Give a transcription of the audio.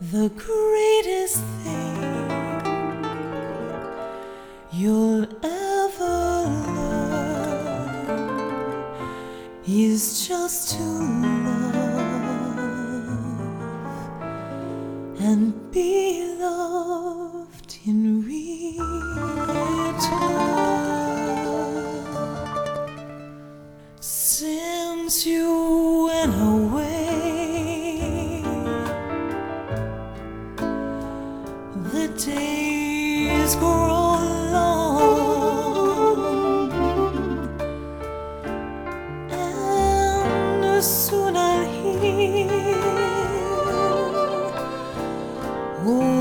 The greatest thing you'll ever learn is just to love and be loved in return. Since you went away, the days grow long, and soon I'll hear, oh,